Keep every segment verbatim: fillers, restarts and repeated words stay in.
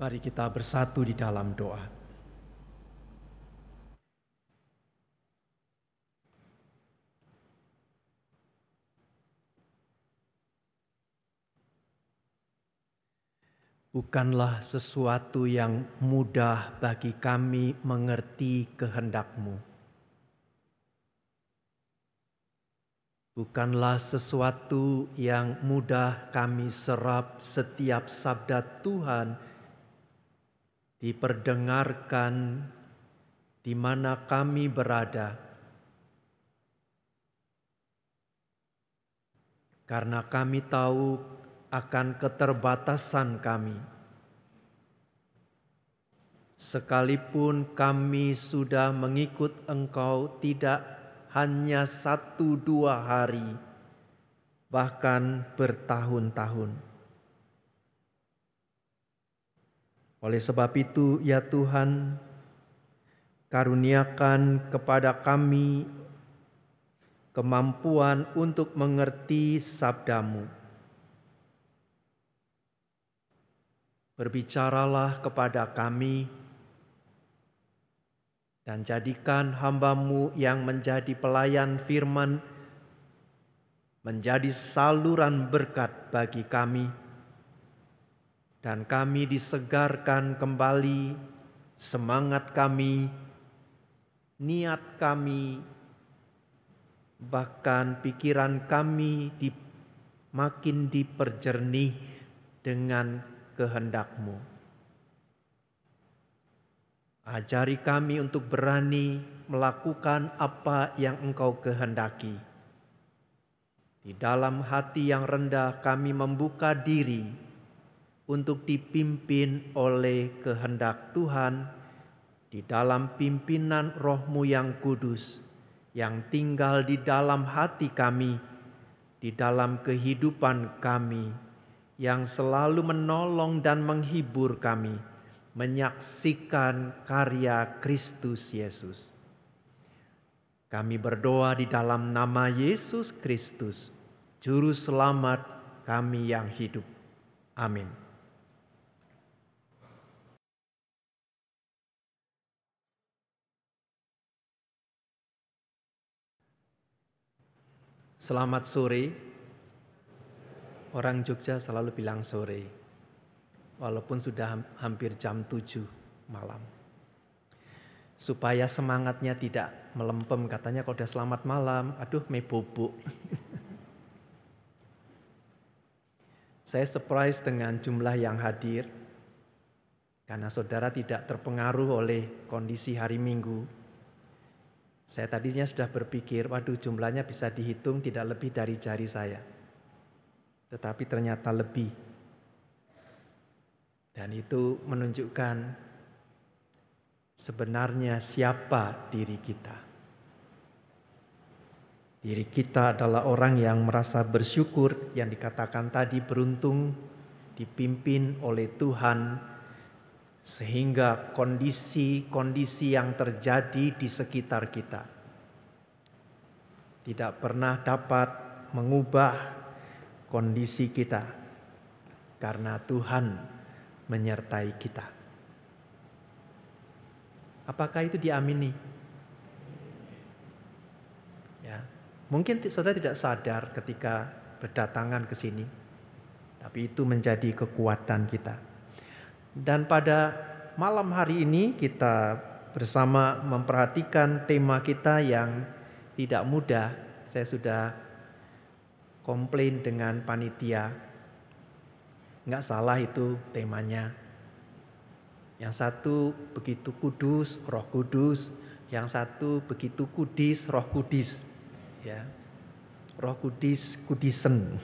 Mari kita bersatu di dalam doa. Bukanlah sesuatu yang mudah bagi kami mengerti kehendak-Mu. Bukanlah sesuatu yang mudah kami serap setiap sabda Tuhan diperdengarkan di mana kami berada. Karena kami tahu akan keterbatasan kami. Sekalipun kami sudah mengikut Engkau tidak hanya satu dua hari, bahkan bertahun-tahun. Oleh sebab itu, ya Tuhan, karuniakan kepada kami kemampuan untuk mengerti sabda-Mu. Berbicaralah kepada kami dan jadikan hamba-Mu yang menjadi pelayan firman menjadi saluran berkat bagi kami, dan kami disegarkan kembali semangat kami, niat kami, bahkan pikiran kami di, makin diperjernih dengan kehendak-Mu. Ajari kami untuk berani melakukan apa yang Engkau kehendaki. Di dalam hati yang rendah kami membuka diri untuk dipimpin oleh kehendak Tuhan di dalam pimpinan Roh-Mu yang kudus yang tinggal di dalam hati kami, di dalam kehidupan kami, yang selalu menolong dan menghibur kami menyaksikan karya Kristus Yesus. Kami berdoa di dalam nama Yesus Kristus, Juru Selamat kami yang hidup. Amin. Selamat sore. Orang Jogja selalu bilang sore, walaupun sudah hampir jam tujuh malam. Supaya semangatnya tidak melempem, katanya kalau udah selamat malam, aduh me bubuk. Saya surprise dengan jumlah yang hadir, karena saudara tidak terpengaruh oleh kondisi hari Minggu. Saya tadinya sudah berpikir, waduh jumlahnya bisa dihitung tidak lebih dari jari saya. Tetapi ternyata lebih. Dan itu menunjukkan sebenarnya siapa diri kita. Diri kita adalah orang yang merasa bersyukur, yang dikatakan tadi beruntung dipimpin oleh Tuhan, sehingga kondisi-kondisi yang terjadi di sekitar kita tidak pernah dapat mengubah kondisi kita, karena Tuhan menyertai kita. Apakah itu diamini? Ya, mungkin saudara tidak sadar ketika berdatangan ke sini, tapi itu menjadi kekuatan kita. Dan pada malam hari ini kita bersama memperhatikan tema kita yang tidak mudah. Saya sudah komplain dengan panitia, nggak salah itu temanya. Yang satu begitu kudus, Roh Kudus. Yang satu begitu kudis, Roh Kudis. Ya, Roh Kudis, kudisen.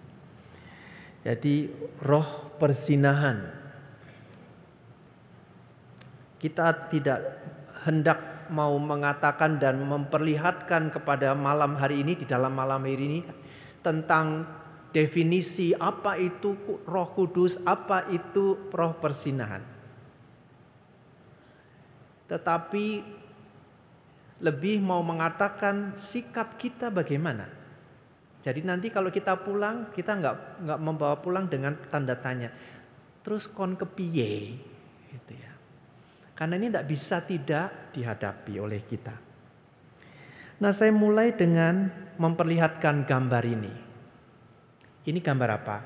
Jadi roh persinahan. Kita tidak hendak mau mengatakan dan memperlihatkan kepada malam hari ini, di dalam malam hari ini, tentang definisi apa itu Roh Kudus, apa itu roh persinahan. Tetapi lebih mau mengatakan sikap kita bagaimana. Jadi nanti kalau kita pulang, kita nggak nggak membawa pulang dengan tanda tanya. terus kon kepiye gitu ya. Karena ini tidak bisa tidak dihadapi oleh kita. Nah, saya mulai dengan memperlihatkan gambar ini. Ini gambar apa?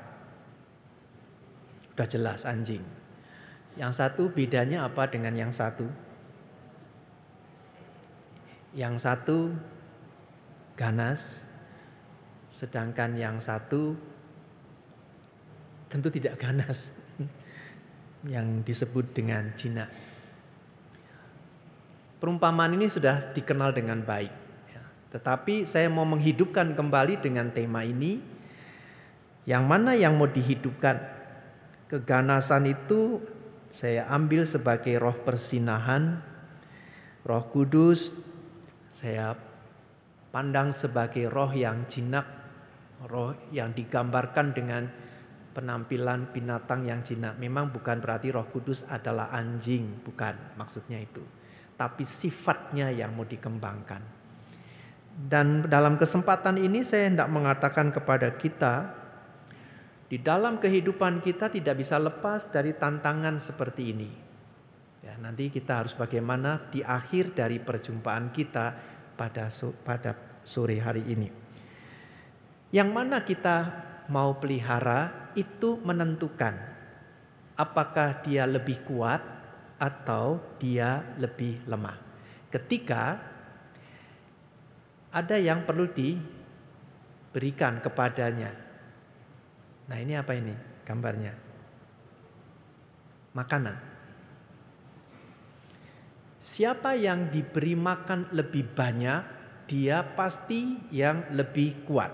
Udah jelas, anjing. Yang satu bedanya apa dengan yang satu? Yang satu ganas, sedangkan yang satu tentu tidak ganas, yang disebut dengan jinak. Perumpamaan ini sudah dikenal dengan baik, ya. Tetapi saya mau menghidupkan kembali dengan tema ini. Yang mana yang mau dihidupkan? Keganasan itu saya ambil sebagai roh persinahan, Roh Kudus saya pandang sebagai roh yang jinak, roh yang digambarkan dengan penampilan binatang yang jinak. Memang bukan berarti Roh Kudus adalah anjing, bukan maksudnya itu. Tapi sifatnya yang mau dikembangkan. Dan dalam kesempatan ini saya hendak mengatakan kepada kita, di dalam kehidupan kita tidak bisa lepas dari tantangan seperti ini. Ya, nanti kita harus bagaimana di akhir dari perjumpaan kita pada pada sore hari ini. Yang mana kita mau pelihara itu menentukan apakah dia lebih kuat atau dia lebih lemah. Ketika ada yang perlu diberikan kepadanya. Nah, ini apa ini gambarnya? Makanan. Siapa yang diberi makan lebih banyak, dia pasti yang lebih kuat.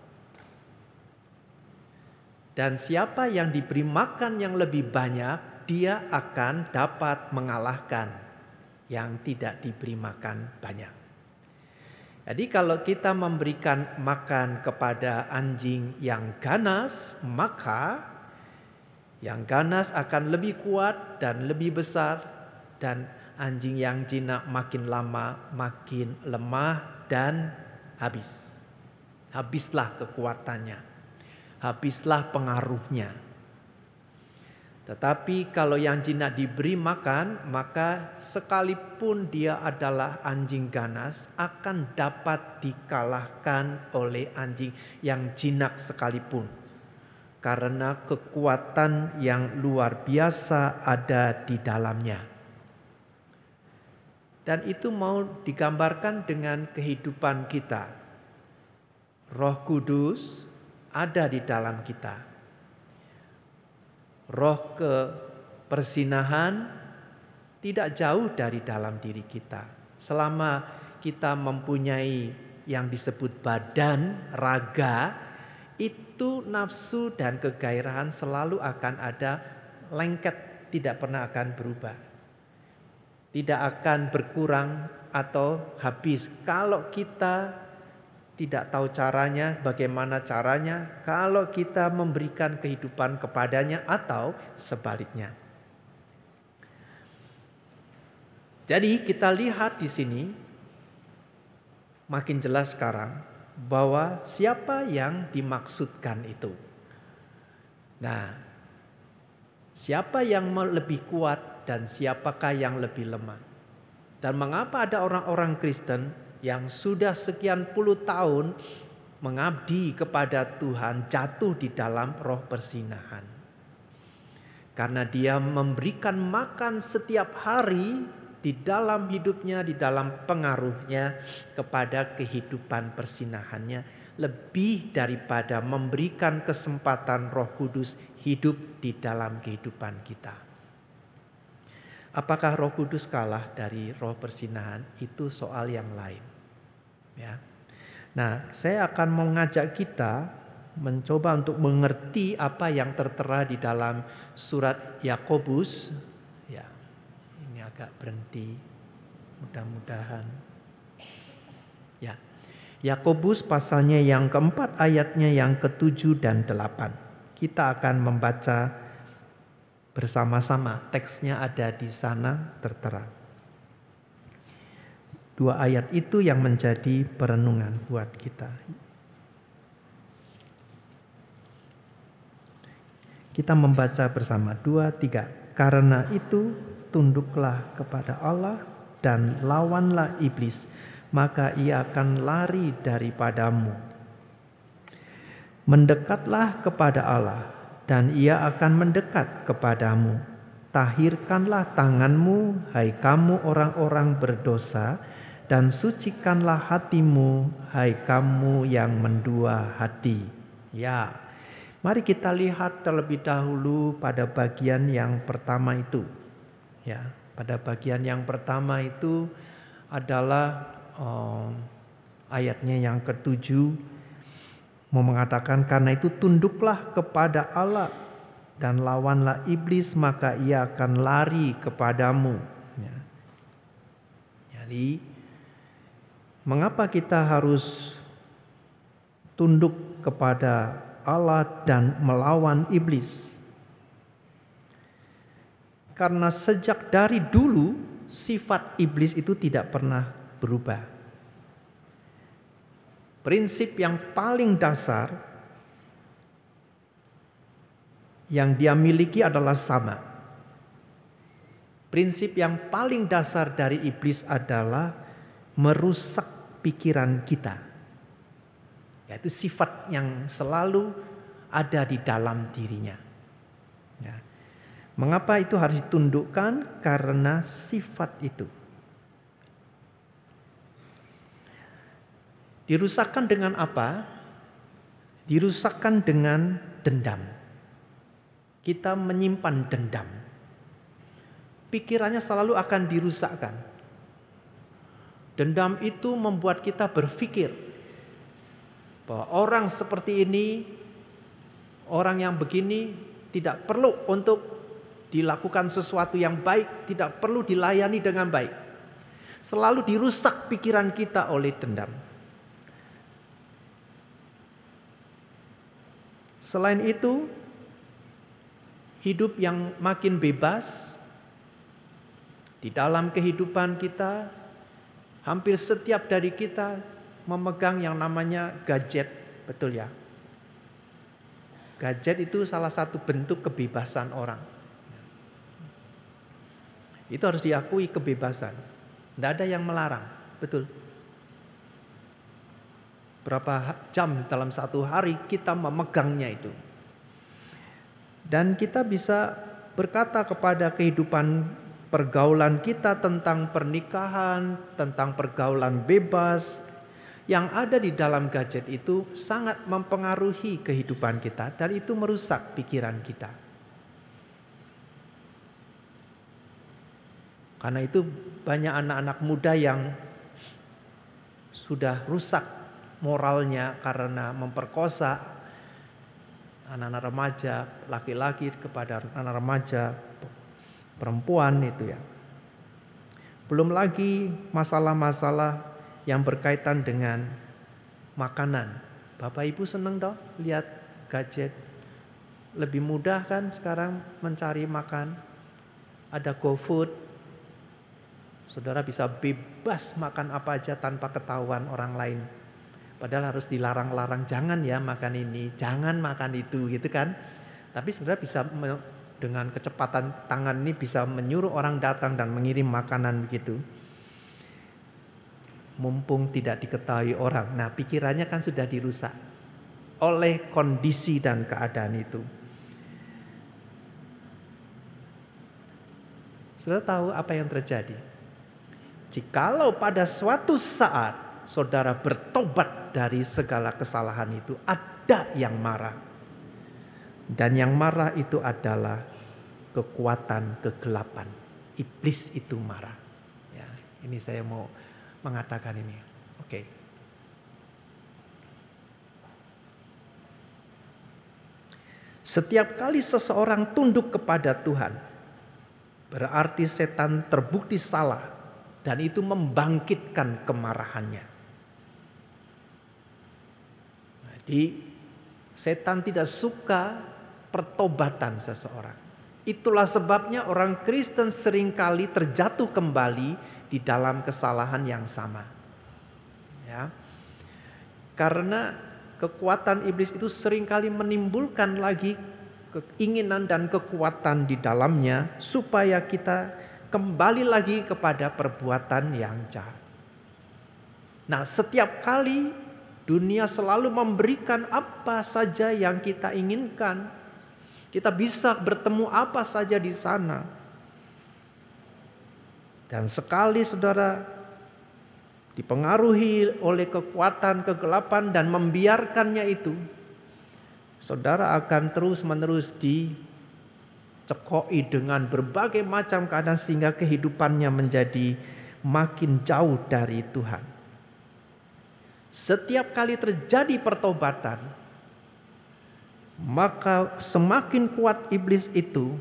Dan siapa yang diberi makan yang lebih banyak, dia akan dapat mengalahkan yang tidak diberi makan banyak. Jadi kalau kita memberikan makan kepada anjing yang ganas, maka yang ganas akan lebih kuat dan lebih besar, dan anjing yang jinak makin lama makin lemah dan habis. Habislah kekuatannya, habislah pengaruhnya. Tetapi kalau yang jinak diberi makan, maka sekalipun dia adalah anjing ganas, akan dapat dikalahkan oleh anjing yang jinak sekalipun. Karena kekuatan yang luar biasa ada di dalamnya. Dan itu mau digambarkan dengan kehidupan kita. Roh Kudus ada di dalam kita. Roh kepersinahan tidak jauh dari dalam diri kita. Selama kita mempunyai yang disebut badan, raga, itu nafsu dan kegairahan selalu akan ada, lengket, tidak pernah akan berubah. Tidak akan berkurang atau habis. Kalau kita tidak tahu caranya, bagaimana caranya, kalau kita memberikan kehidupan kepadanya atau sebaliknya. Jadi kita lihat di sini makin jelas sekarang bahwa siapa yang dimaksudkan itu. Nah, siapa yang lebih kuat dan siapakah yang lebih lemah? Dan mengapa ada orang-orang Kristen yang sudah sekian puluh tahun mengabdi kepada Tuhan jatuh di dalam roh persinahan? Karena dia memberikan makan setiap hari di dalam hidupnya, di dalam pengaruhnya kepada kehidupan persinahannya, lebih daripada memberikan kesempatan Roh Kudus hidup di dalam kehidupan kita. Apakah Roh Kudus kalah dari roh persinahan? Itu soal yang lain. Ya. Nah, saya akan mengajak kita mencoba untuk mengerti apa yang tertera di dalam surat Yakobus. Ya, ini agak berhenti. Mudah-mudahan. Ya, Yakobus pasalnya yang keempat, ayatnya yang ketujuh dan delapan. Kita akan membaca bersama-sama, teksnya ada di sana tertera. Dua ayat itu yang menjadi perenungan buat kita. Kita membaca bersama, dua, tiga. Karena itu tunduklah kepada Allah dan lawanlah iblis, maka ia akan lari daripadamu. Mendekatlah kepada Allah dan ia akan mendekat kepadamu. Tahirkanlah tanganmu, hai kamu orang-orang berdosa, dan sucikanlah hatimu, hai kamu yang mendua hati. Ya, mari kita lihat terlebih dahulu pada bagian yang pertama itu. Ya, pada bagian yang pertama itu adalah um, ayatnya yang ketujuh, mau mengatakan karena itu tunduklah kepada Allah dan lawanlah iblis, maka ia akan lari kepadamu. Ya. Jadi mengapa kita harus tunduk kepada Allah dan melawan iblis? Karena sejak dari dulu sifat iblis itu tidak pernah berubah. Prinsip yang paling dasar yang dia miliki adalah sama. Prinsip yang paling dasar dari iblis adalah merusak pikiran kita. Yaitu sifat yang selalu ada di dalam dirinya. Ya. Mengapa itu harus ditundukkan? Karena sifat itu. Dirusakkan dengan apa? Dirusakkan dengan dendam. Kita menyimpan dendam. Pikirannya selalu akan dirusakkan. Dendam itu membuat kita berpikir bahwa orang seperti ini, orang yang begini tidak perlu untuk dilakukan sesuatu yang baik, tidak perlu dilayani dengan baik. Selalu dirusak pikiran kita oleh dendam. Selain itu, hidup yang makin bebas di dalam kehidupan kita, hampir setiap dari kita memegang yang namanya gadget, betul ya? Gadget itu salah satu bentuk kebebasan orang. Itu harus diakui kebebasan. Tidak ada yang melarang, betul. Berapa jam dalam satu hari kita memegangnya itu. Dan kita bisa berkata kepada kehidupan pergaulan kita tentang pernikahan, tentang pergaulan bebas yang ada di dalam gadget itu sangat mempengaruhi kehidupan kita dan itu merusak pikiran kita. Karena itu banyak anak-anak muda yang sudah rusak moralnya karena memperkosa anak-anak remaja, laki-laki kepada anak remaja, perempuan itu ya. Belum lagi masalah-masalah yang berkaitan dengan makanan. Bapak Ibu seneng dong lihat gadget. Lebih mudah kan sekarang mencari makan. Ada GoFood. Saudara bisa bebas makan apa aja tanpa ketahuan orang lain. Padahal harus dilarang-larang, jangan ya makan ini, jangan makan itu gitu kan. Tapi saudara bisa dengan kecepatan tangan ini bisa menyuruh orang datang dan mengirim makanan begitu. Mumpung tidak diketahui orang. Nah, pikirannya kan sudah dirusak oleh kondisi dan keadaan itu. Saudara tahu apa yang terjadi? Jikalau pada suatu saat saudara bertobat dari segala kesalahan itu, ada yang marah. Dan yang marah itu adalah kekuatan kegelapan. Iblis itu marah. Ya, ini saya mau mengatakan ini. Oke. Setiap kali seseorang tunduk kepada Tuhan, berarti setan terbukti salah dan itu membangkitkan kemarahannya. Jadi setan tidak suka pertobatan seseorang. Itulah sebabnya orang Kristen seringkali terjatuh kembali di dalam kesalahan yang sama. Ya. Karena kekuatan iblis itu seringkali menimbulkan lagi keinginan dan kekuatan di dalamnya supaya kita kembali lagi kepada perbuatan yang jahat. Nah, setiap kali dunia selalu memberikan apa saja yang kita inginkan. Kita bisa bertemu apa saja di sana. Dan sekali saudara dipengaruhi oleh kekuatan kegelapan dan membiarkannya itu, saudara akan terus-menerus dicekoi dengan berbagai macam keadaan sehingga kehidupannya menjadi makin jauh dari Tuhan. Setiap kali terjadi pertobatan, maka semakin kuat iblis itu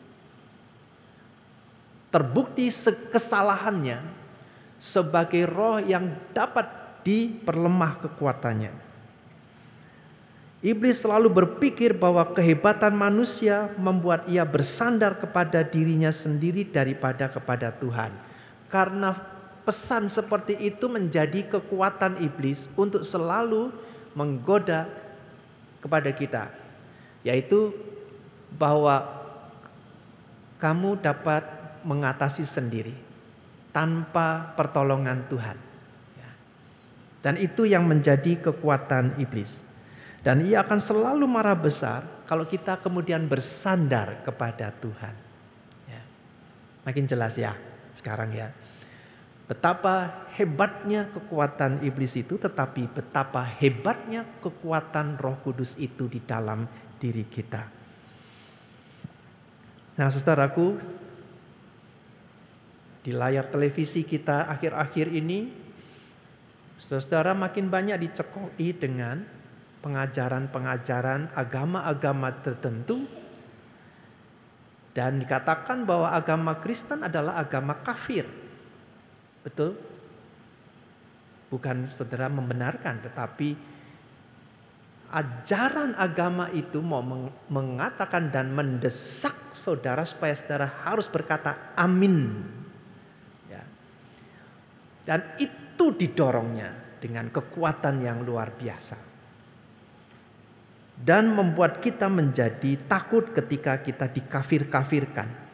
terbukti kesalahannya sebagai roh yang dapat diperlemah kekuatannya. Iblis selalu berpikir bahwa kehebatan manusia membuat ia bersandar kepada dirinya sendiri daripada kepada Tuhan. Karena pesan seperti itu menjadi kekuatan iblis untuk selalu menggoda kepada kita, yaitu bahwa kamu dapat mengatasi sendiri tanpa pertolongan Tuhan. Dan itu yang menjadi kekuatan iblis. Dan ia akan selalu marah besar kalau kita kemudian bersandar kepada Tuhan. Ya. Makin jelas ya sekarang ya. Betapa hebatnya kekuatan iblis itu, tetapi betapa hebatnya kekuatan Roh Kudus itu di dalam diri kita. Nah, saudaraku, di layar televisi kita akhir-akhir ini, saudara-saudara makin banyak dicekoi dengan pengajaran-pengajaran agama-agama tertentu. Dan dikatakan bahwa agama Kristen adalah agama kafir. Betul? Bukan saudara membenarkan, tetapi ajaran agama itu mau mengatakan dan mendesak saudara supaya saudara harus berkata amin. Ya. Dan itu didorongnya dengan kekuatan yang luar biasa. Dan membuat kita menjadi takut ketika kita dikafir-kafirkan.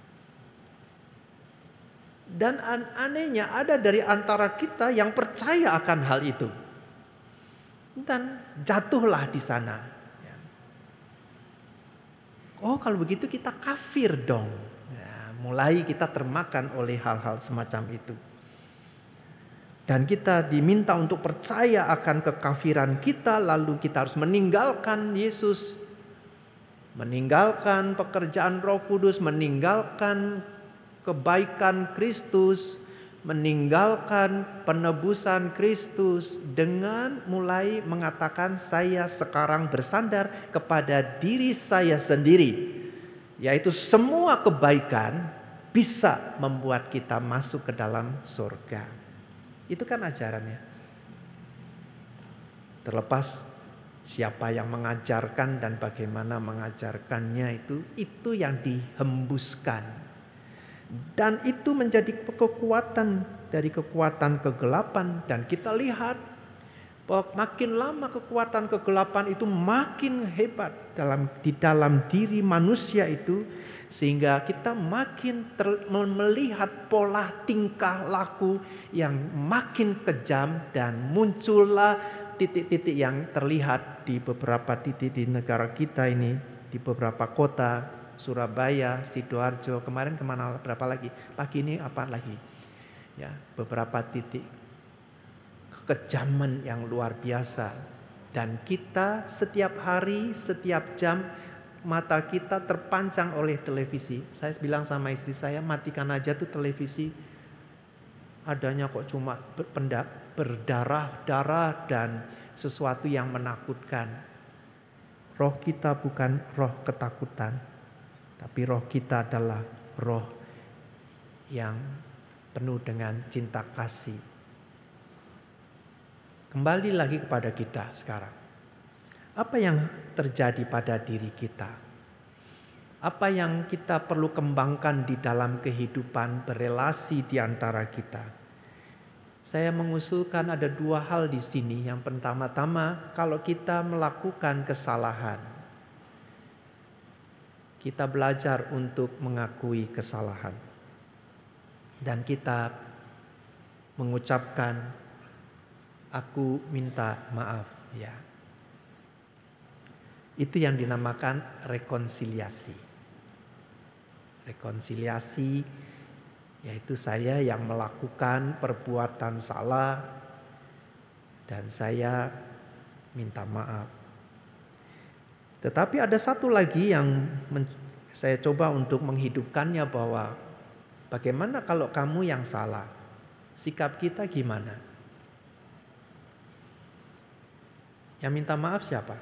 Dan anehnya ada dari antara kita yang percaya akan hal itu. Dan jatuhlah di sana. Oh, kalau begitu kita kafir dong. Ya, mulai kita termakan oleh hal-hal semacam itu. Dan kita diminta untuk percaya akan kekafiran kita, lalu kita harus meninggalkan Yesus, meninggalkan pekerjaan Roh Kudus, meninggalkan kebaikan Kristus, meninggalkan penebusan Kristus dengan mulai mengatakan saya sekarang bersandar kepada diri saya sendiri. Yaitu semua kebaikan bisa membuat kita masuk ke dalam surga. Itu kan ajarannya. Terlepas siapa yang mengajarkan dan bagaimana mengajarkannya itu, itu yang dihembuskan. Dan itu menjadi kekuatan dari kekuatan kegelapan. Dan kita lihat bahwa makin lama kekuatan kegelapan itu makin hebat dalam di dalam diri manusia itu. Sehingga kita makin ter, melihat pola tingkah laku yang makin kejam. Dan muncullah titik-titik yang terlihat di beberapa titik di negara kita ini. Di beberapa kota, Surabaya, Sidoarjo, kemarin kemana berapa lagi? Pagi ini apa lagi? Ya, beberapa titik kekejaman yang luar biasa. Dan kita setiap hari, setiap jam mata kita terpancang oleh televisi. Saya bilang sama istri saya, matikan aja tuh televisi. Adanya kok cuma berdarah-darah dan sesuatu yang menakutkan. Roh kita bukan roh ketakutan, tapi roh kita adalah roh yang penuh dengan cinta kasih. Kembali lagi kepada kita sekarang. Apa yang terjadi pada diri kita? Apa yang kita perlu kembangkan di dalam kehidupan berelasi di antara kita? Saya mengusulkan ada dua hal di sini. Yang pertama-tama, kalau kita melakukan kesalahan, kita belajar untuk mengakui kesalahan. Dan kita mengucapkan, aku minta maaf. Ya. Itu yang dinamakan rekonsiliasi. Rekonsiliasi yaitu saya yang melakukan perbuatan salah dan saya minta maaf. Tetapi ada satu lagi yang men- saya coba untuk menghidupkannya, bahwa bagaimana kalau kamu yang salah? Sikap kita gimana? Yang minta maaf siapa?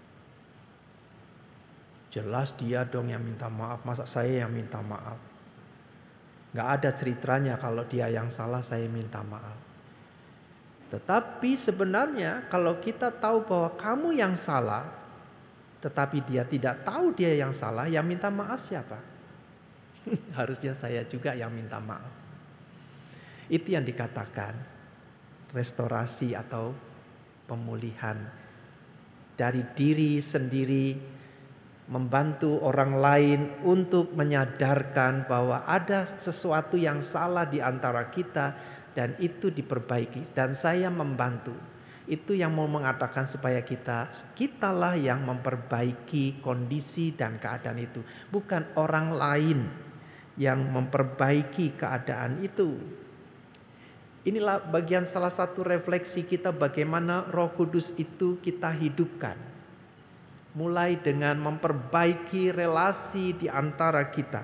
Jelas dia dong yang minta maaf. Masa saya yang minta maaf? Gak ada ceritanya kalau dia yang salah saya minta maaf. Tetapi sebenarnya kalau kita tahu bahwa kamu yang salah, tetapi dia tidak tahu dia yang salah, yang minta maaf siapa? Harusnya saya juga yang minta maaf. Itu yang dikatakan restorasi atau pemulihan dari diri sendiri, membantu orang lain untuk menyadarkan bahwa ada sesuatu yang salah di antara kita dan itu diperbaiki, dan saya membantu. Itu yang mau mengatakan supaya kita kitalah yang memperbaiki kondisi dan keadaan itu, bukan orang lain yang memperbaiki keadaan itu. Inilah bagian salah satu refleksi kita bagaimana Roh Kudus itu kita hidupkan. Mulai dengan memperbaiki relasi di antara kita.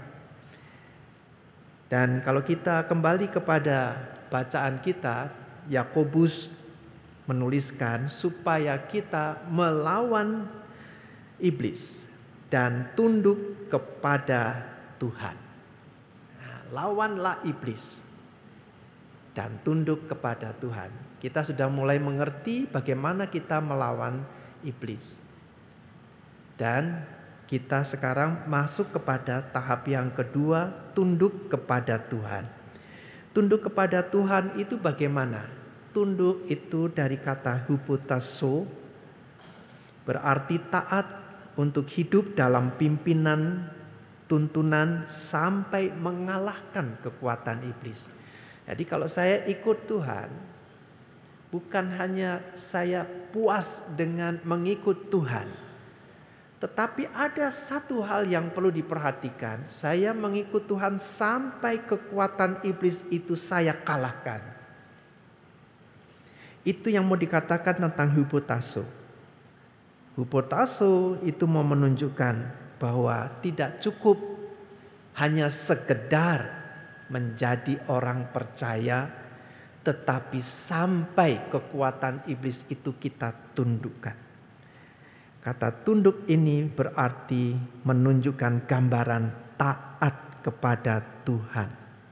Dan kalau kita kembali kepada bacaan kita, Yakobus menuliskan supaya kita melawan iblis dan tunduk kepada Tuhan. Nah, lawanlah iblis dan tunduk kepada Tuhan. Kita sudah mulai mengerti bagaimana kita melawan iblis. Dan kita sekarang masuk kepada tahap yang kedua, tunduk kepada Tuhan. Tunduk kepada Tuhan itu bagaimana? Tunduk itu dari kata hupotasso, berarti taat untuk hidup dalam pimpinan, tuntunan sampai mengalahkan kekuatan iblis. Jadi kalau saya ikut Tuhan, bukan hanya saya puas dengan mengikut Tuhan, tetapi ada satu hal yang perlu diperhatikan. Saya mengikut Tuhan sampai kekuatan iblis itu saya kalahkan. Itu yang mau dikatakan tentang hupotasso. Hupotasso itu mau menunjukkan bahwa tidak cukup hanya sekedar menjadi orang percaya, tetapi sampai kekuatan iblis itu kita tundukkan. Kata tunduk ini berarti menunjukkan gambaran taat kepada Tuhan.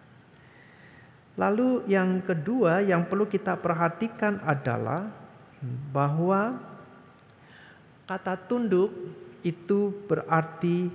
Lalu yang kedua yang perlu kita perhatikan adalah bahwa kata tunduk itu berarti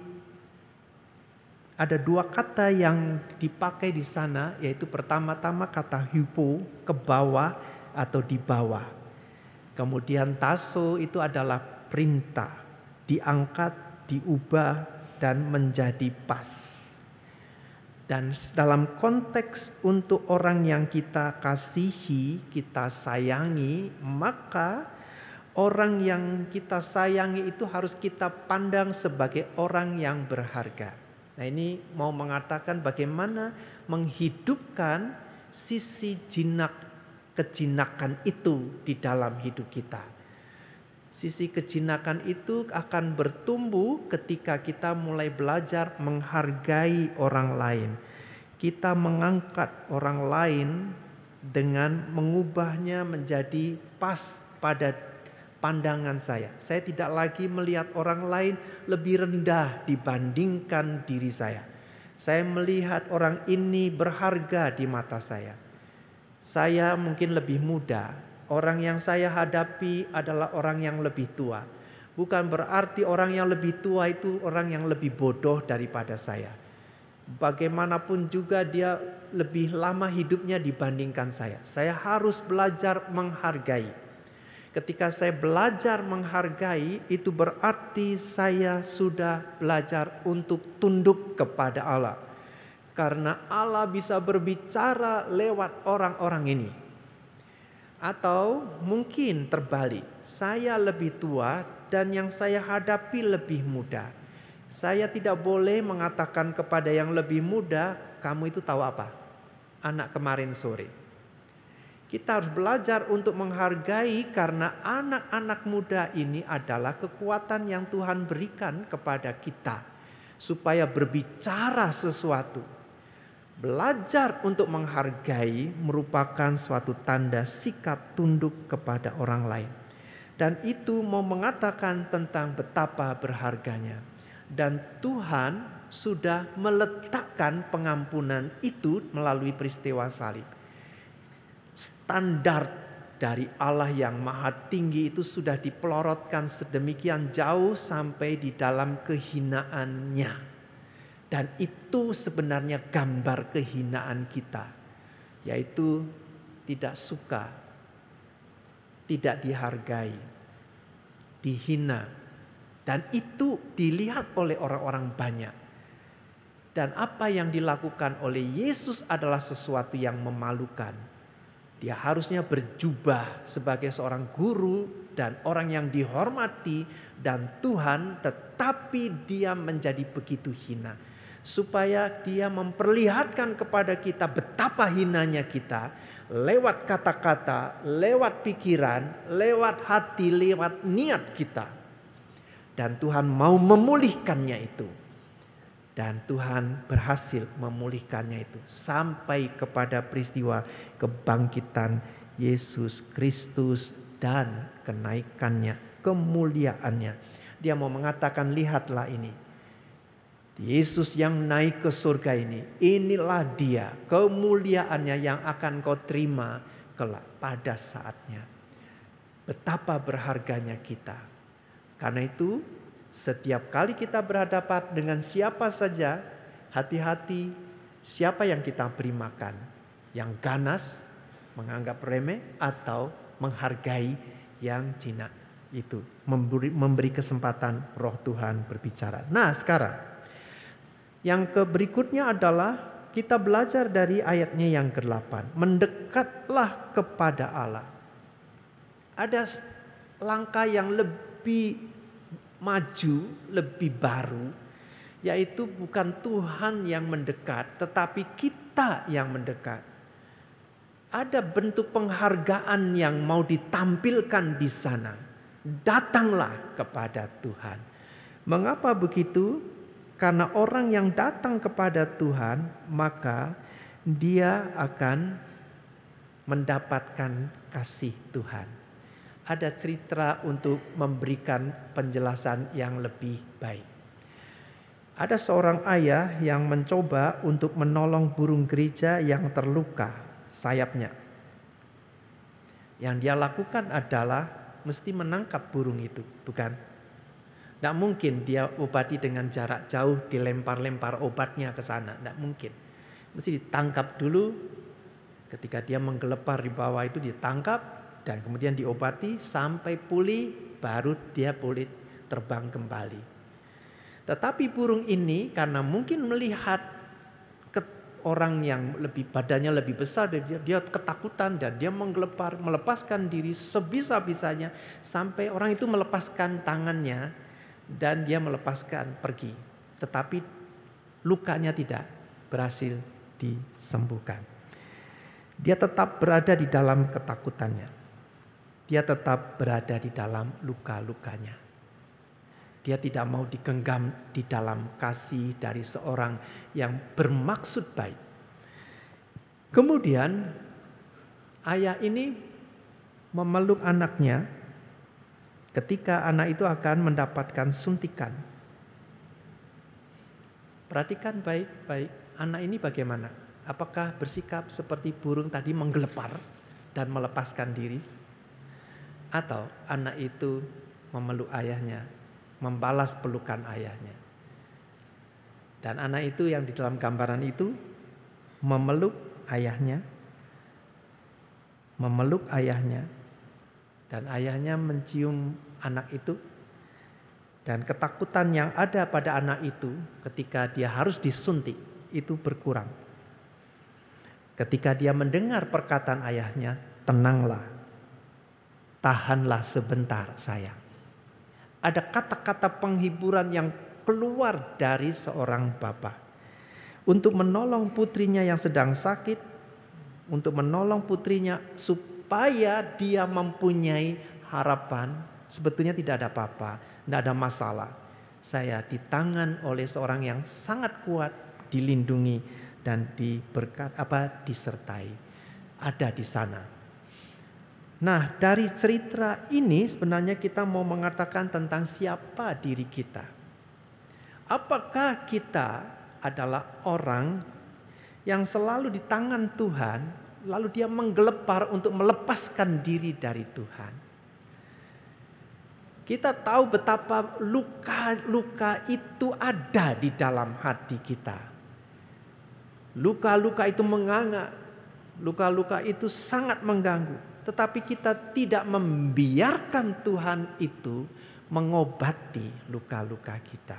ada dua kata yang dipakai di sana, yaitu pertama-tama kata hypo, ke bawah atau di bawah. Kemudian tasso itu adalah perintah, diangkat, diubah, dan menjadi pas. Dan dalam konteks untuk orang yang kita kasihi, kita sayangi, maka orang yang kita sayangi itu harus kita pandang sebagai orang yang berharga. Nah, ini mau mengatakan bagaimana menghidupkan sisi jinak kejinakan itu di dalam hidup kita. Sisi kejinakan itu akan bertumbuh ketika kita mulai belajar menghargai orang lain. Kita mengangkat orang lain dengan mengubahnya menjadi pas pada pandangan saya. Saya tidak lagi melihat orang lain lebih rendah dibandingkan diri saya. Saya melihat orang ini berharga di mata saya. Saya mungkin lebih muda. Orang yang saya hadapi adalah orang yang lebih tua. Bukan berarti orang yang lebih tua itu orang yang lebih bodoh daripada saya. Bagaimanapun juga dia lebih lama hidupnya dibandingkan saya. Saya harus belajar menghargai. Ketika saya belajar menghargai, itu berarti saya sudah belajar untuk tunduk kepada Allah. Karena Allah bisa berbicara lewat orang-orang ini. Atau mungkin terbalik, saya lebih tua dan yang saya hadapi lebih muda. Saya tidak boleh mengatakan kepada yang lebih muda, kamu itu tahu apa? Anak kemarin sore. Kita harus belajar untuk menghargai karena anak-anak muda ini adalah kekuatan yang Tuhan berikan kepada kita. Supaya berbicara sesuatu. Belajar untuk menghargai merupakan suatu tanda sikap tunduk kepada orang lain. Dan itu mau mengatakan tentang betapa berharganya. Dan Tuhan sudah meletakkan pengampunan itu melalui peristiwa salib. Standar dari Allah yang maha tinggi itu sudah dipelorotkan sedemikian jauh sampai di dalam kehinaannya. Dan itu sebenarnya gambar kehinaan kita. Yaitu tidak suka, tidak dihargai, dihina. Dan itu dilihat oleh orang-orang banyak. Dan apa yang dilakukan oleh Yesus adalah sesuatu yang memalukan. Dia harusnya berjubah sebagai seorang guru dan orang yang dihormati dan Tuhan, tetapi dia menjadi begitu hina. Supaya dia memperlihatkan kepada kita betapa hinanya kita lewat kata-kata, lewat pikiran, lewat hati, lewat niat kita. Dan Tuhan mau memulihkannya itu. Dan Tuhan berhasil memulihkannya itu sampai kepada peristiwa kebangkitan Yesus Kristus dan kenaikannya, kemuliaannya. Dia mau mengatakan, lihatlah ini. Yesus yang naik ke surga ini, inilah dia kemuliaannya yang akan kau terima kelak pada saatnya. Betapa berharganya kita. Karena itu setiap kali kita berhadapan dengan siapa saja, hati-hati siapa yang kita beri makan. Yang ganas, menganggap remeh, atau menghargai yang jinak. Itu memberi, memberi kesempatan roh Tuhan berbicara. Nah sekarang yang berikutnya adalah kita belajar dari ayatnya yang kedelapan. Mendekatlah kepada Allah. Ada langkah yang lebih maju, lebih baru. Yaitu bukan Tuhan yang mendekat, tetapi kita yang mendekat. Ada bentuk penghargaan yang mau ditampilkan di sana. Datanglah kepada Tuhan. Mengapa begitu? Karena orang yang datang kepada Tuhan, maka dia akan mendapatkan kasih Tuhan. Ada cerita untuk memberikan penjelasan yang lebih baik. Ada seorang ayah yang mencoba untuk menolong burung gereja yang terluka sayapnya. Yang dia lakukan adalah mesti menangkap burung itu, bukan? Tidak mungkin dia obati dengan jarak jauh, dilempar-lempar obatnya ke sana. Tidak mungkin. Mesti ditangkap dulu. Ketika dia menggelepar di bawah itu ditangkap. Dan kemudian diobati sampai pulih. Baru dia boleh terbang kembali. Tetapi burung ini karena mungkin melihat ke orang yang lebih badannya lebih besar. Dia, dia ketakutan dan dia menggelepar, melepaskan diri sebisa-bisanya. Sampai orang itu melepaskan tangannya. Dan dia melepaskan pergi. Tetapi lukanya tidak berhasil disembuhkan. Dia tetap berada di dalam ketakutannya. Dia tetap berada di dalam luka-lukanya. Dia tidak mau digenggam di dalam kasih dari seorang yang bermaksud baik. Kemudian ayah ini memeluk anaknya. Ketika anak itu akan mendapatkan suntikan. Perhatikan baik-baik, anak ini bagaimana? Apakah bersikap seperti burung tadi menggelepar dan melepaskan diri? Atau anak itu memeluk ayahnya, membalas pelukan ayahnya. Dan anak itu yang di dalam gambaran itu memeluk ayahnya, memeluk ayahnya, Dan ayahnya mencium anak itu. Dan ketakutan yang ada pada anak itu ketika dia harus disuntik itu berkurang. Ketika dia mendengar perkataan ayahnya, tenanglah, tahanlah sebentar sayang. Ada kata-kata penghiburan yang keluar dari seorang bapa untuk menolong putrinya yang sedang sakit, untuk menolong putrinya supaya dia mempunyai harapan. Sebetulnya tidak ada apa-apa, tidak ada masalah. Saya di tangan oleh seorang yang sangat kuat, dilindungi dan diberkat apa disertai. Ada di sana. Nah, dari cerita ini sebenarnya kita mau mengatakan tentang siapa diri kita. Apakah kita adalah orang yang selalu di tangan Tuhan, lalu dia menggelepar untuk melepaskan diri dari Tuhan? Kita tahu betapa luka-luka itu ada di dalam hati kita. Luka-luka itu menganga, luka-luka itu sangat mengganggu. Tetapi kita tidak membiarkan Tuhan itu mengobati luka-luka kita.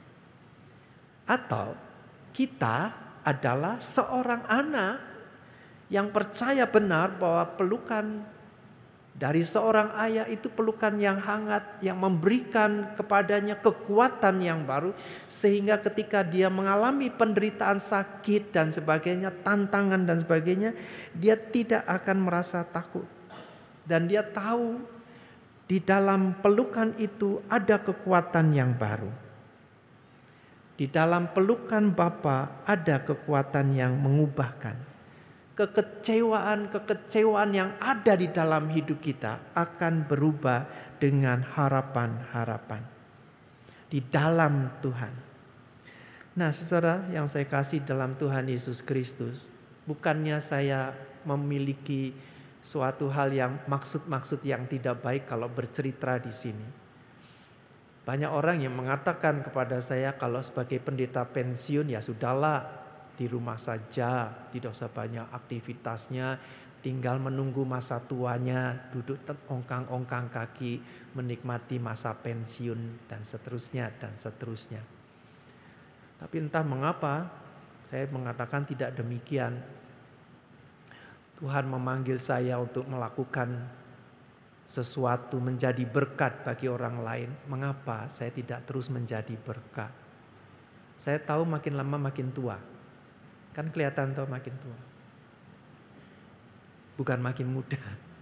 Atau kita adalah seorang anak yang percaya benar bahwa pelukan dari seorang ayah itu pelukan yang hangat, yang memberikan kepadanya kekuatan yang baru. Sehingga ketika dia mengalami penderitaan sakit dan sebagainya, tantangan dan sebagainya, dia tidak akan merasa takut. Dan dia tahu di dalam pelukan itu ada kekuatan yang baru. Di dalam pelukan Bapa ada kekuatan yang mengubahkan. Kekecewaan-kekecewaan yang ada di dalam hidup kita akan berubah dengan harapan-harapan di dalam Tuhan. Nah, saudara yang saya kasih dalam Tuhan Yesus Kristus, bukannya saya memiliki suatu hal yang maksud-maksud yang tidak baik kalau bercerita di sini. Banyak orang yang mengatakan kepada saya kalau sebagai pendeta pensiun ya sudahlah, di rumah saja, tidak usah banyak aktivitasnya, tinggal menunggu masa tuanya, duduk ongkang-ongkang kaki, menikmati masa pensiun dan seterusnya dan seterusnya. Tapi entah mengapa saya mengatakan tidak demikian. Tuhan memanggil saya untuk melakukan sesuatu menjadi berkat bagi orang lain. Mengapa saya tidak terus menjadi berkat? Saya tahu makin lama makin tua. Kan kelihatan tuh makin tua. Bukan makin muda.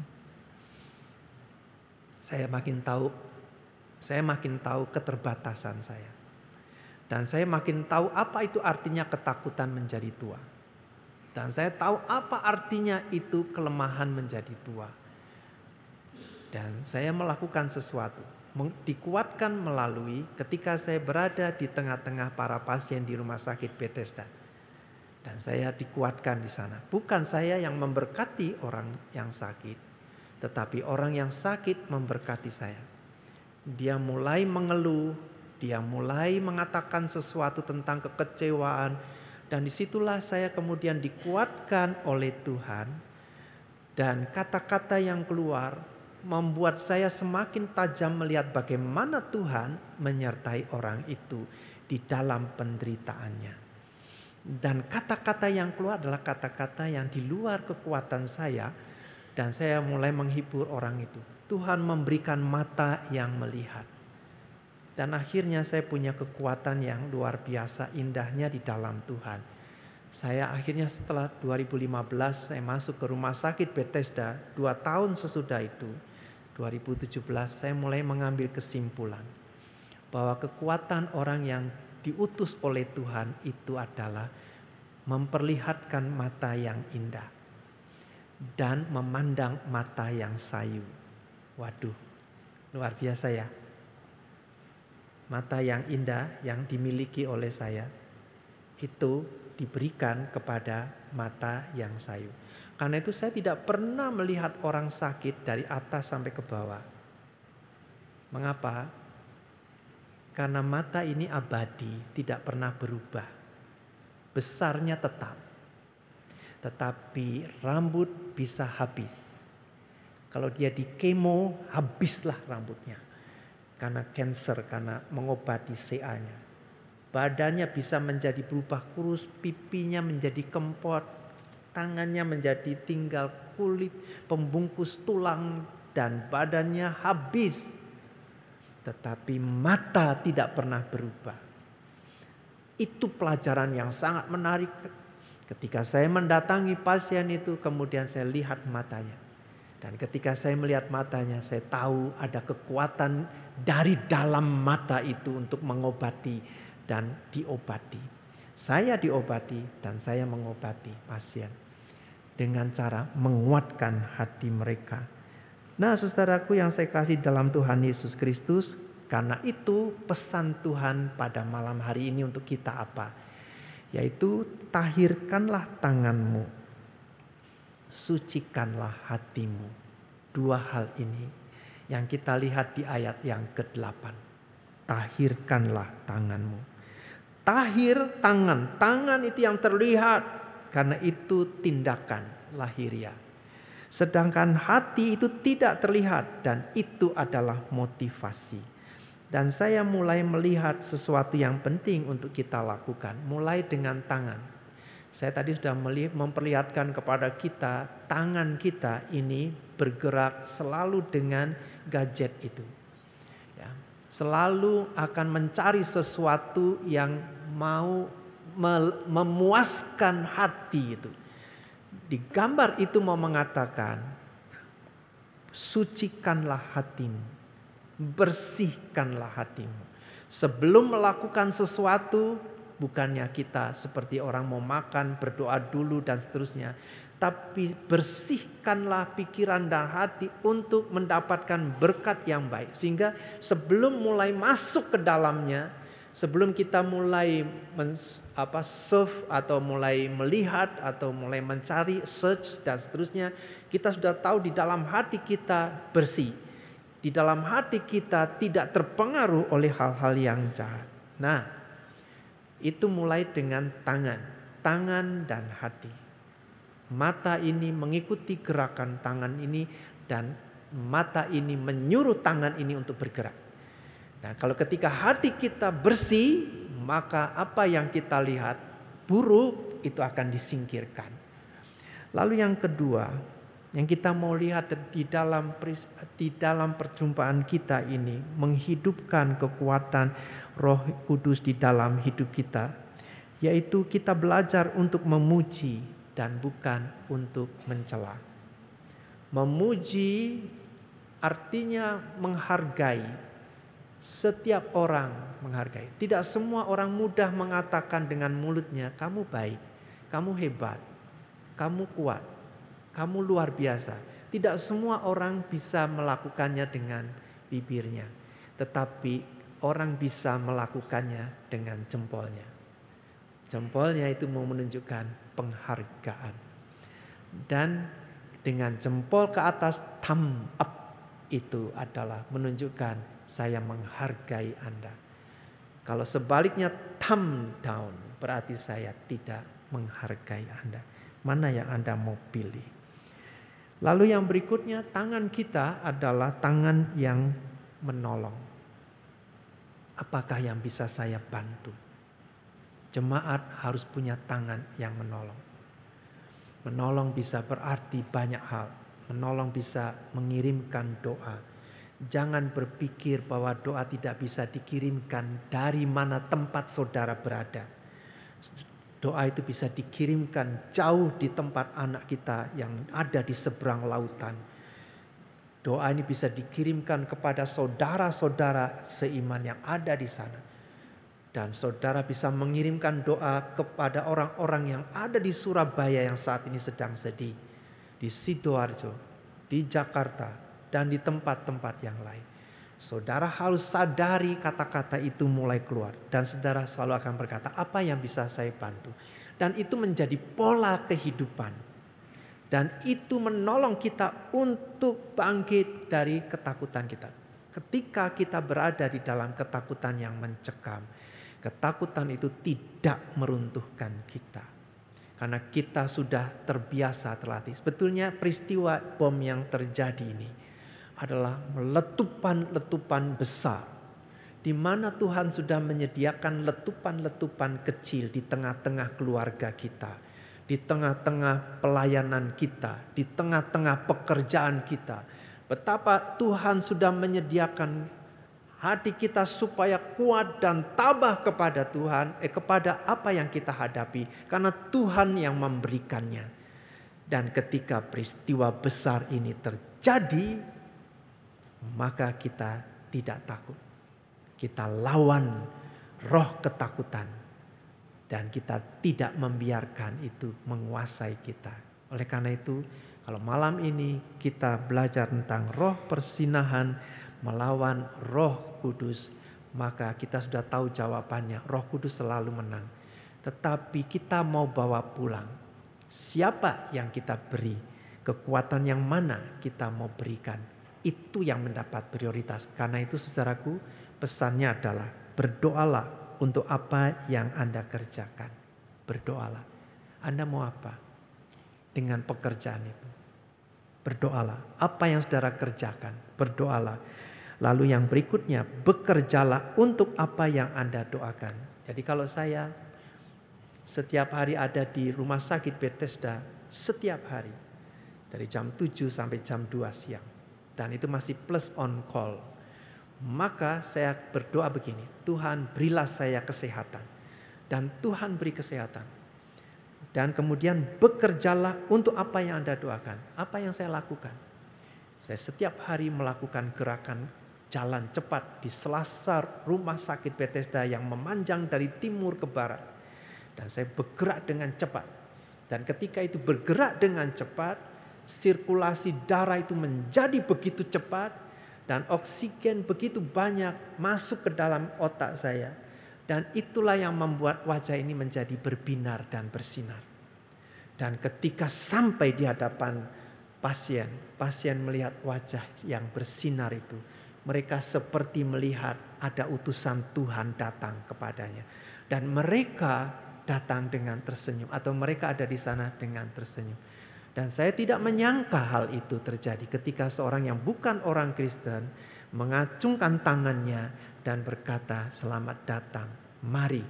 Saya makin tahu, saya makin tahu keterbatasan saya. Dan saya makin tahu apa itu artinya ketakutan menjadi tua. Dan saya tahu apa artinya itu kelemahan menjadi tua. Dan saya melakukan sesuatu, dikuatkan melalui ketika saya berada di tengah-tengah para pasien di rumah sakit Bethesda. Dan saya dikuatkan di sana. Bukan saya yang memberkati orang yang sakit, tetapi orang yang sakit memberkati saya. Dia mulai mengeluh, dia mulai mengatakan sesuatu tentang kekecewaan. Dan disitulah saya kemudian dikuatkan oleh Tuhan. Dan kata-kata yang keluar membuat saya semakin tajam melihat bagaimana Tuhan menyertai orang itu di dalam penderitaannya. Dan kata-kata yang keluar adalah kata-kata yang di luar kekuatan saya. Dan saya mulai menghibur orang itu. Tuhan memberikan mata yang melihat. Dan akhirnya saya punya kekuatan yang luar biasa indahnya di dalam Tuhan. Saya akhirnya setelah dua ribu lima belas saya masuk ke rumah sakit Bethesda. Dua tahun sesudah itu, dua ribu tujuh belas saya mulai mengambil kesimpulan. Bahwa kekuatan orang yang diutus oleh Tuhan itu adalah memperlihatkan mata yang indah dan memandang mata yang sayu. Waduh, luar biasa ya. Mata yang indah yang dimiliki oleh saya itu diberikan kepada mata yang sayu. Karena itu saya tidak pernah melihat orang sakit dari atas sampai ke bawah. Mengapa? Karena mata ini abadi, tidak pernah berubah. Besarnya tetap. Tetapi rambut bisa habis. Kalau dia di kemo, habislah rambutnya. Karena cancer, karena mengobati C A-nya. Badannya bisa menjadi berubah kurus, pipinya menjadi kempot, tangannya menjadi tinggal kulit, pembungkus tulang, dan badannya habis. Tetapi mata tidak pernah berubah. Itu pelajaran yang sangat menarik. Ketika saya mendatangi pasien itu, kemudian saya lihat matanya. Dan ketika saya melihat matanya, saya tahu ada kekuatan dari dalam mata itu untuk mengobati dan diobati. Saya diobati dan saya mengobati pasien dengan cara menguatkan hati mereka. Nah, saudaraku yang saya kasih dalam Tuhan Yesus Kristus, karena itu pesan Tuhan pada malam hari ini untuk kita apa? Yaitu tahirkanlah tanganmu, sucikanlah hatimu. Dua hal ini yang kita lihat di ayat yang kedelapan. Tahirkanlah tanganmu. Tahir tangan, tangan itu yang terlihat karena itu tindakan lahiriah. Sedangkan hati itu tidak terlihat dan itu adalah motivasi. Dan saya mulai melihat sesuatu yang penting untuk kita lakukan, mulai dengan tangan. Saya tadi sudah memperlihatkan kepada kita, tangan kita ini bergerak selalu dengan gadget itu. Ya, selalu akan mencari sesuatu yang mau memuaskan hati itu. Di gambar itu mau mengatakan, sucikanlah hatimu, bersihkanlah hatimu. Sebelum melakukan sesuatu, bukannya kita seperti orang mau makan, berdoa dulu dan seterusnya. Tapi bersihkanlah pikiran dan hati untuk mendapatkan berkat yang baik. Sehingga sebelum mulai masuk ke dalamnya, sebelum kita mulai men, apa, surf atau mulai melihat atau mulai mencari, search dan seterusnya, kita sudah tahu di dalam hati kita bersih. Di dalam hati kita tidak terpengaruh oleh hal-hal yang jahat. Nah, itu mulai dengan tangan, tangan dan hati. Mata ini mengikuti gerakan tangan ini dan mata ini menyuruh tangan ini untuk bergerak. Nah, kalau ketika hati kita bersih, maka apa yang kita lihat buruk itu akan disingkirkan. Lalu yang kedua, yang kita mau lihat di dalam di dalam perjumpaan kita ini, menghidupkan kekuatan Roh Kudus di dalam hidup kita, yaitu kita belajar untuk memuji dan bukan untuk mencela. Memuji artinya menghargai. Setiap orang menghargai. Tidak semua orang mudah mengatakan dengan mulutnya, kamu baik, kamu hebat, kamu kuat, kamu luar biasa. Tidak semua orang bisa melakukannya dengan bibirnya. Tetapi orang bisa melakukannya dengan jempolnya. Jempolnya itu mau menunjukkan penghargaan. Dan dengan jempol ke atas, thumb up, itu adalah menunjukkan saya menghargai Anda. Kalau sebaliknya thumb down, berarti saya tidak menghargai Anda. Mana yang Anda mau pilih? Lalu yang berikutnya, tangan kita adalah tangan yang menolong. Apakah yang bisa saya bantu? Jemaat harus punya tangan yang menolong. Menolong bisa berarti banyak hal. Menolong bisa mengirimkan doa. Jangan berpikir bahwa doa tidak bisa dikirimkan dari mana tempat saudara berada. Doa itu bisa dikirimkan jauh di tempat anak kita yang ada di seberang lautan. Doa ini bisa dikirimkan kepada saudara-saudara seiman yang ada di sana. Dan saudara bisa mengirimkan doa kepada orang-orang yang ada di Surabaya yang saat ini sedang sedih. Di Sidoarjo, di Jakarta, dan di tempat-tempat yang lain. Saudara harus sadari kata-kata itu mulai keluar. Dan saudara selalu akan berkata, apa yang bisa saya bantu? Dan itu menjadi pola kehidupan. Dan itu menolong kita untuk bangkit dari ketakutan kita. Ketika kita berada di dalam ketakutan yang mencekam, ketakutan itu tidak meruntuhkan kita. Karena kita sudah terbiasa terlatih. Sebetulnya peristiwa bom yang terjadi ini adalah letupan-letupan besar, di mana Tuhan sudah menyediakan letupan-letupan kecil di tengah-tengah keluarga kita, di tengah-tengah pelayanan kita, di tengah-tengah pekerjaan kita. Betapa Tuhan sudah menyediakan hati kita supaya kuat dan tabah kepada Tuhan, eh, kepada apa yang kita hadapi. Karena Tuhan yang memberikannya. Dan ketika peristiwa besar ini terjadi, maka kita tidak takut. Kita lawan roh ketakutan. Dan kita tidak membiarkan itu menguasai kita. Oleh karena itu, kalau malam ini kita belajar tentang roh persinahan melawan Roh Kudus, maka kita sudah tahu jawabannya. Roh Kudus selalu menang. Tetapi kita mau bawa pulang. Siapa yang kita beri? Kekuatan yang mana kita mau berikan? Itu yang mendapat prioritas. Karena itu saudaraku, pesannya adalah berdoalah untuk apa yang Anda kerjakan. Berdoalah. Anda mau apa dengan pekerjaan itu? Berdoalah. Apa yang saudara kerjakan? Berdoalah. Lalu yang berikutnya, bekerjalah untuk apa yang Anda doakan. Jadi kalau saya setiap hari ada di rumah sakit Bethesda, setiap hari. Dari jam tujuh sampai jam dua siang. Dan itu masih plus on call. Maka saya berdoa begini, Tuhan berilah saya kesehatan. Dan Tuhan beri kesehatan. Dan kemudian bekerjalah untuk apa yang Anda doakan. Apa yang saya lakukan? Saya setiap hari melakukan gerakan jalan cepat di selasar rumah sakit Bethesda yang memanjang dari timur ke barat. Dan saya bergerak dengan cepat. Dan ketika itu bergerak dengan cepat, sirkulasi darah itu menjadi begitu cepat. Dan oksigen begitu banyak masuk ke dalam otak saya. Dan itulah yang membuat wajah ini menjadi berbinar dan bersinar. Dan ketika sampai di hadapan pasien, pasien melihat wajah yang bersinar itu. Mereka seperti melihat ada utusan Tuhan datang kepadanya. Dan mereka datang dengan tersenyum. Atau mereka ada di sana dengan tersenyum. Dan saya tidak menyangka hal itu terjadi ketika seorang yang bukan orang Kristen mengacungkan tangannya dan berkata, selamat datang, mari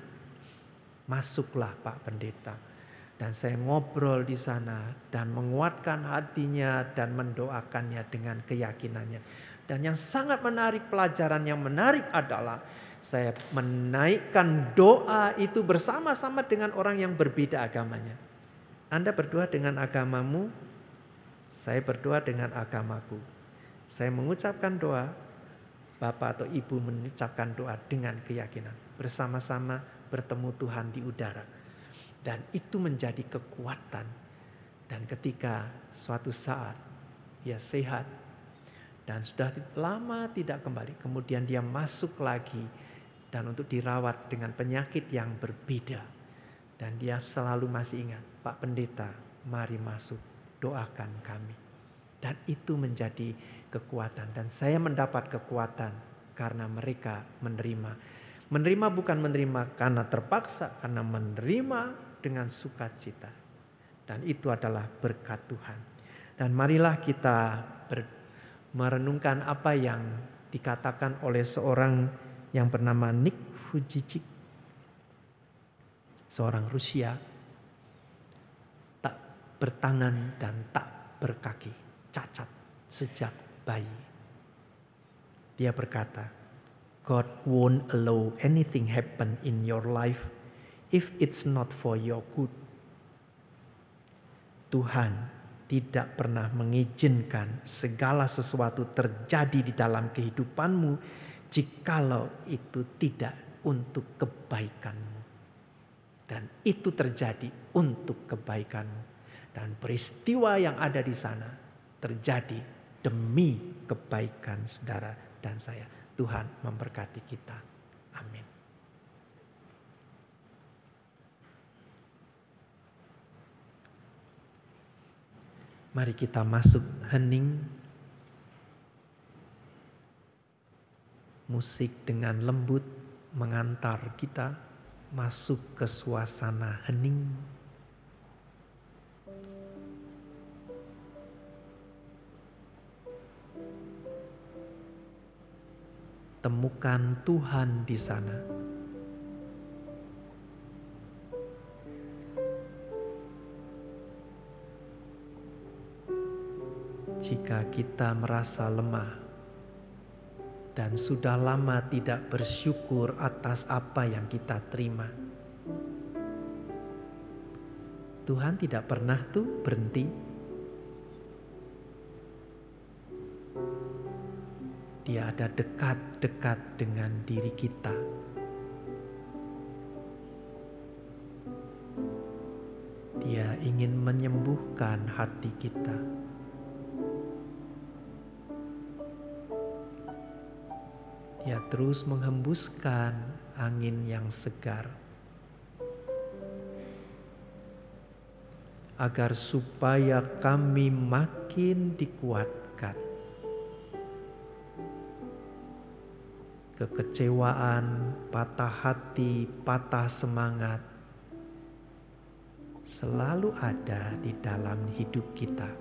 masuklah Pak Pendeta. Dan saya ngobrol di sana dan menguatkan hatinya dan mendoakannya dengan keyakinannya. Dan yang sangat menarik, pelajaran yang menarik adalah saya menaikkan doa itu bersama-sama dengan orang yang berbeda agamanya. Anda berdoa dengan agamamu, saya berdoa dengan agamaku. Saya mengucapkan doa, Bapak atau Ibu mengucapkan doa dengan keyakinan. Bersama-sama bertemu Tuhan di udara. Dan itu menjadi kekuatan. Dan ketika suatu saat dia sehat, dan sudah lama tidak kembali. Kemudian dia masuk lagi. Dan untuk dirawat dengan penyakit yang berbeda. Dan dia selalu masih ingat. Pak Pendeta, mari masuk. Doakan kami. Dan itu menjadi kekuatan. Dan saya mendapat kekuatan. Karena mereka menerima. Menerima bukan menerima karena terpaksa. Karena menerima dengan sukacita. Dan itu adalah berkat Tuhan. Dan marilah kita ber merenungkan apa yang dikatakan oleh seorang yang bernama Nick Vujicic. Seorang Rusia. Tak bertangan dan tak berkaki. Cacat sejak bayi. Dia berkata, God won't allow anything happen in your life if it's not for your good. Tuhan tidak pernah mengizinkan segala sesuatu terjadi di dalam kehidupanmu jikalau itu tidak untuk kebaikanmu. Dan itu terjadi untuk kebaikanmu. Dan peristiwa yang ada di sana terjadi demi kebaikan saudara dan saya. Tuhan memberkati kita. Amin. Mari kita masuk hening. Musik dengan lembut mengantar kita masuk ke suasana hening. temukan Tuhan di sana. Jika kita merasa lemah dan sudah lama tidak bersyukur atas apa yang kita terima, Tuhan tidak pernah tuh berhenti. Dia ada dekat-dekat dengan diri kita. Dia ingin menyembuhkan hati kita. Dia terus menghembuskan angin yang segar, agar supaya kami makin dikuatkan. Kekecewaan, patah hati, patah semangat selalu ada di dalam hidup kita,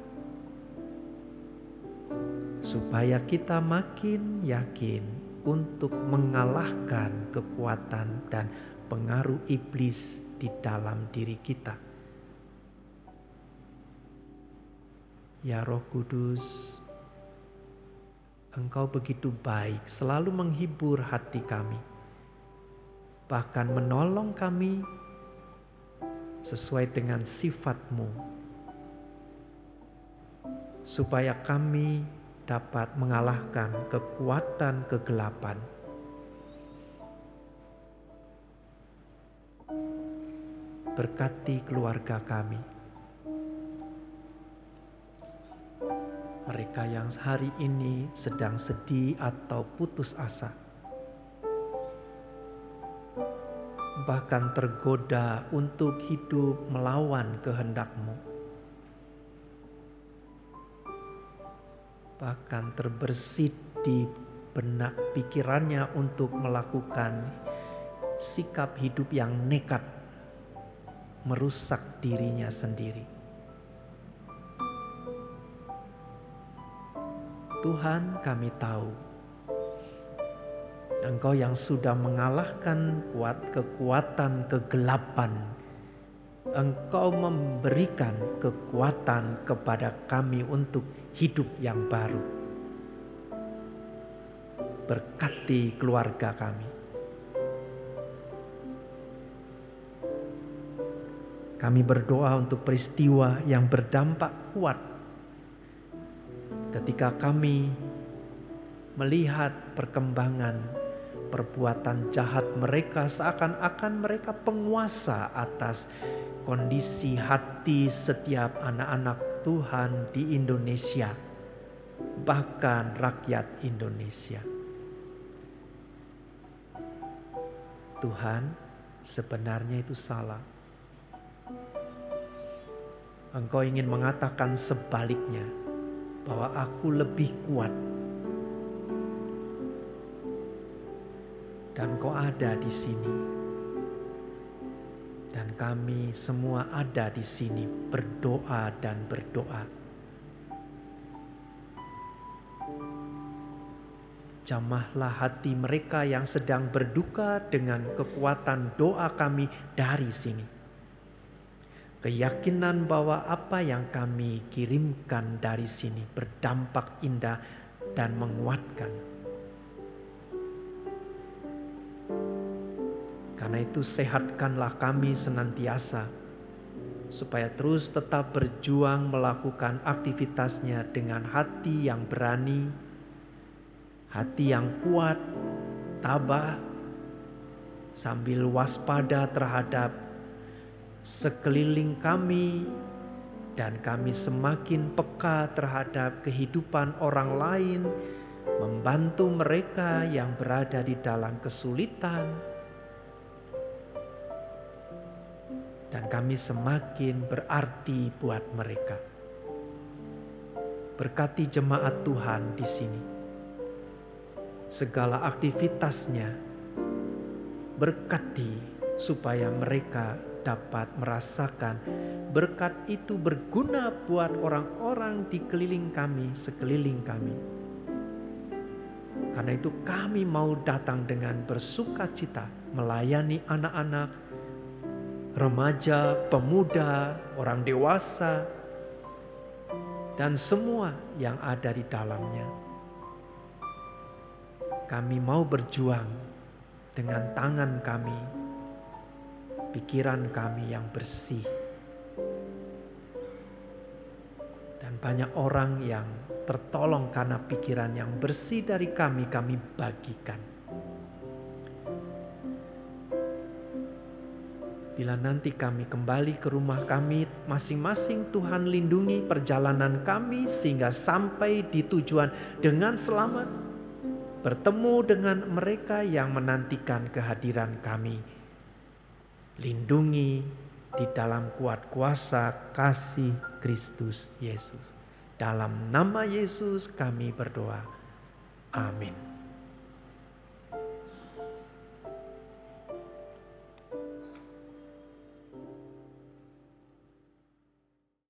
supaya kita makin yakin untuk mengalahkan kekuatan dan pengaruh iblis di dalam diri kita. Ya Roh Kudus, Engkau begitu baik, selalu menghibur hati kami, bahkan menolong kami sesuai dengan sifat-Mu, supaya kami dapat mengalahkan kekuatan kegelapan. Berkati keluarga kami, mereka yang hari ini sedang sedih atau putus asa, bahkan tergoda untuk hidup melawan kehendak-Mu, bahkan terbersit di benak pikirannya untuk melakukan sikap hidup yang nekat, merusak dirinya sendiri. Tuhan, kami tahu Engkau yang sudah mengalahkan kuat kekuatan kegelapan. Engkau memberikan kekuatan kepada kami untuk hidup yang baru. Berkati keluarga kami. Kami berdoa untuk peristiwa yang berdampak kuat ketika kami melihat perkembangan perbuatan jahat mereka, seakan-akan mereka penguasa atas kondisi hati setiap anak-anak Tuhan di Indonesia, bahkan rakyat Indonesia. Tuhan, sebenarnya itu salah. Engkau ingin mengatakan sebaliknya, bahwa aku lebih kuat. Dan Kau ada di sini. Dan kami semua ada di sini berdoa dan berdoa. Jamahlah hati mereka yang sedang berduka dengan kekuatan doa kami dari sini. Keyakinan bahwa apa yang kami kirimkan dari sini berdampak indah dan menguatkan. Karena itu sehatkanlah kami senantiasa, supaya terus tetap berjuang melakukan aktivitasnya dengan hati yang berani, hati yang kuat, tabah, sambil waspada terhadap sekeliling kami, dan kami semakin peka terhadap kehidupan orang lain, membantu mereka yang berada di dalam kesulitan. Dan kami semakin berarti buat mereka. Berkati jemaat Tuhan di sini. Segala aktivitasnya berkati supaya mereka dapat merasakan berkat itu berguna buat orang-orang di keliling kami, sekeliling kami. Karena itu kami mau datang dengan bersuka cita melayani anak-anak, remaja, pemuda, orang dewasa, dan semua yang ada di dalamnya. Kami mau berjuang dengan tangan kami, pikiran kami yang bersih. Dan banyak orang yang tertolong karena pikiran yang bersih dari kami, kami bagikan. Bila nanti kami kembali ke rumah kami masing-masing, Tuhan lindungi perjalanan kami sehingga sampai di tujuan dengan selamat, bertemu dengan mereka yang menantikan kehadiran kami. Lindungi di dalam kuat kuasa kasih Kristus Yesus. Dalam nama Yesus kami berdoa. Amin.